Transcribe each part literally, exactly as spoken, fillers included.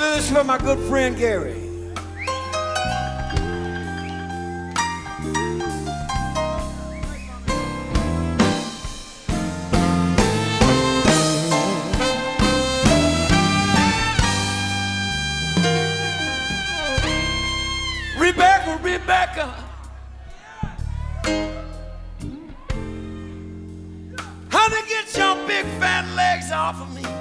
This is for my good friend Gary. Rebecca, Rebecca, honey, get your big fat legs off of me.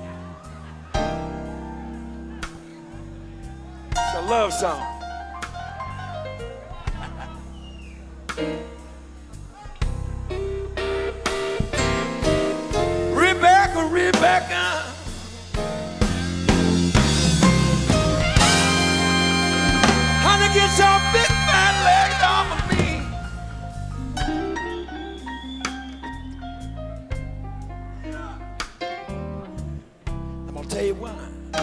It's a love song. Rebecca, Rebecca, honey, get your big fat legs off of me. I'm gonna tell you why.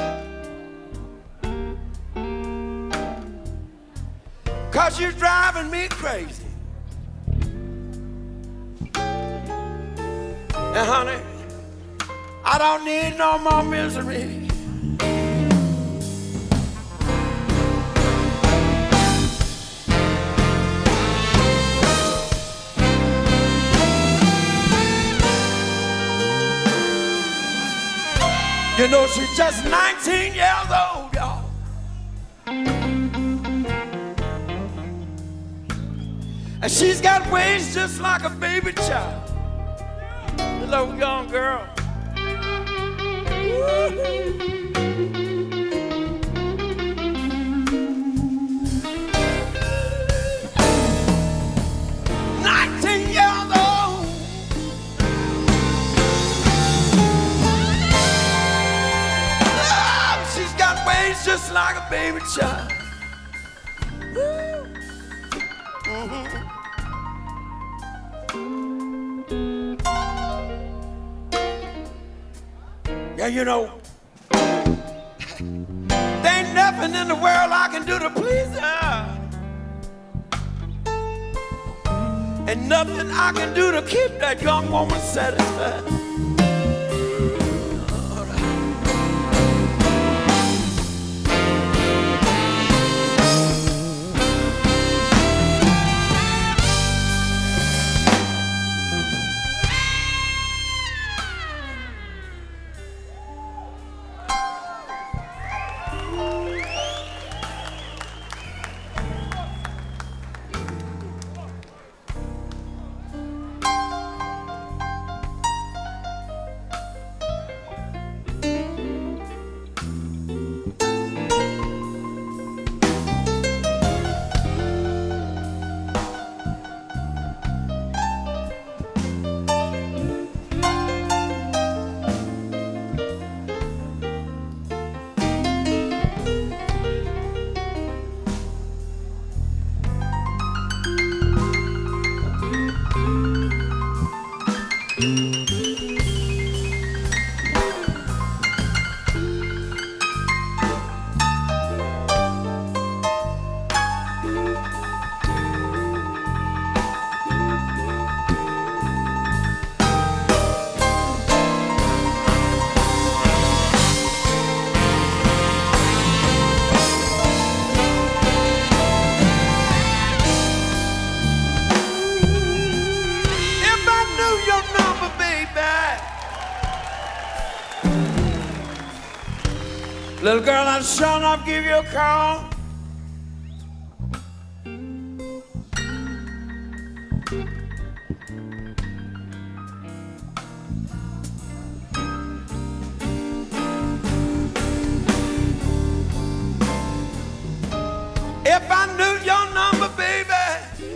Cause you're driving me crazy. And honey, I don't need no more misery. You know she's just nineteen years old, y'all. And she's got waist just like a baby child. Little young girl. nineteen years old. Oh, she's got waist just like a baby child. Mm-hmm. Yeah, you know, there ain't nothing in the world I can do to please her. And nothing I can do to keep that young woman satisfied. Little girl, I'd sure enough give you a call. If I knew your number, baby,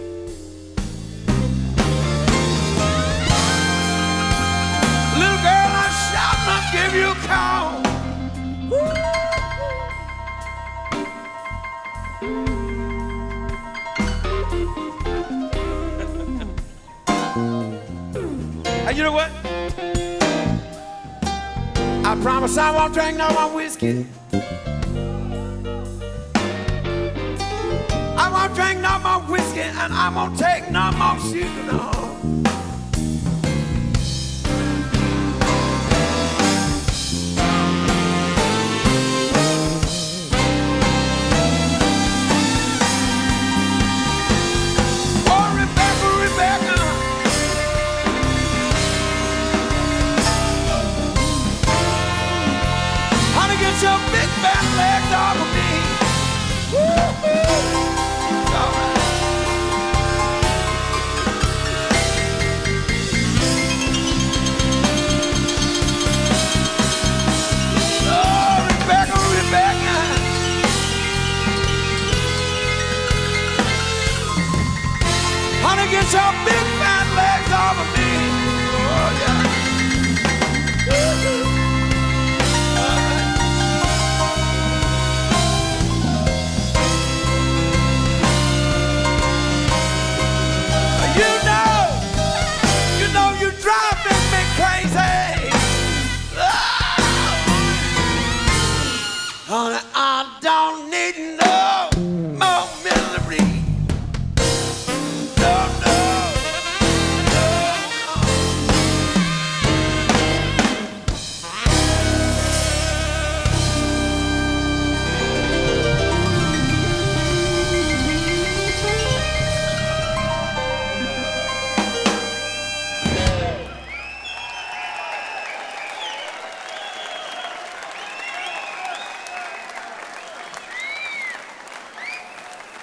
little girl, I'd sure enough give you a call. And you know what? I promise I won't drink no more whiskey. I won't drink no more whiskey, and I won't take no more sugar, no.